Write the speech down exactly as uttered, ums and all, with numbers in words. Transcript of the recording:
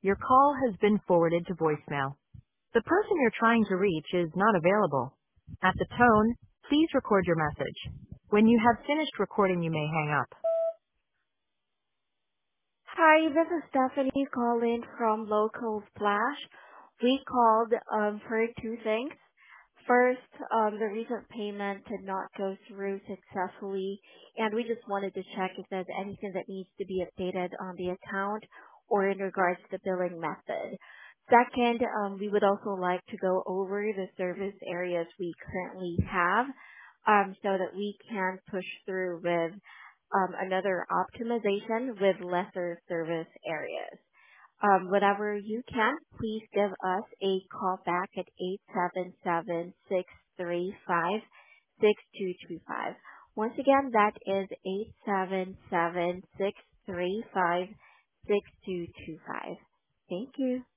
Your call has been forwarded to voicemail. The person you're trying to reach is not available. At the tone, please record your message. When you have finished recording, you may hang up. Hi, this is Stephanie calling from Local Flash. We called um, for two things. First, um, the recent payment did not go through successfully, and we just wanted to check if there's anything that needs to be updated on the account or in regards to the billing method. Second, um, we would also like to go over the service areas we currently have um, so that we can push through with um, another optimization with lesser service areas. Um, whenever you can, please give us a call back at eight seven seven, six three five, six two two five. Once again, that is eight seven seven, six three five, six two two five. Thank you.